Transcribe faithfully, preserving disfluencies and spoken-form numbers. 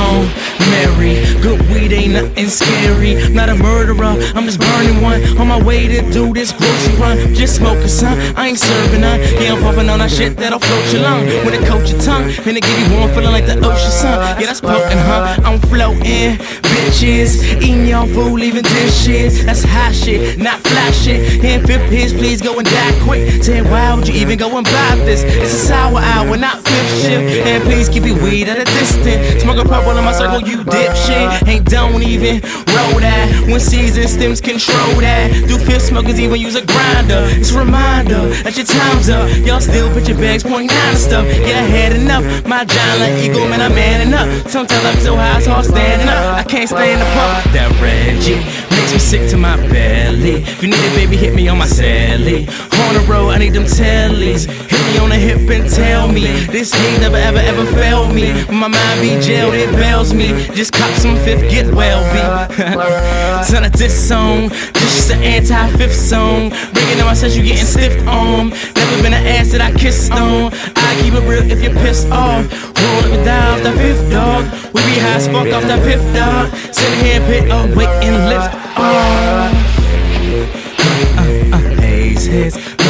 on Mary. Good weed ain't nothing scary. Not a murderer, I'm just burning one. On my way to do this grocery run. Just smoking some, I ain't serving none. Yeah, I'm puffing on that shit that'll float your lung. When it coat your tongue, then it give you warm feeling like the ocean sun. Yeah, that's potent, huh? I'm floating, bitches. Eating y'all food, leaving dishes. That's hot shit, not fly shit. Here in fifth his, please go and die quick. Saying, why would you even go and buy this? It's a sour hour, not fifth shift. And please keep your weed at a distance. Smoke a purple in my circle, you dipshit. Ain't don't even roll that. When season stems control that. Do fifth smokers even use a grinder? It's a reminder that your time's up. Y'all still put your bags point nine and stuff. Yeah, I had enough. My giant like eagle, man, I'm manning up. Sometimes I'm so high, it's hard standing up. I can't stand the pump. That Reggie makes me sick to my belly. If you need it, baby, hit me on my celly. On the road, I need them tellies. Hit me on the hip and tell me this hate never ever ever failed me. When my mind be jailed, it bails me. Just cop some fifth, get well be. Son of this song, this is an anti-fifth song. Bringing in my sense, you getting stiffed on. Never been an ass that I kissed on. I keep it real if you're pissed off. Roll it down off the fifth dog. We be high as fuck off that fifth dog. Sit here and pit up, wait and lift off. Uh, uh, uh, haze hits.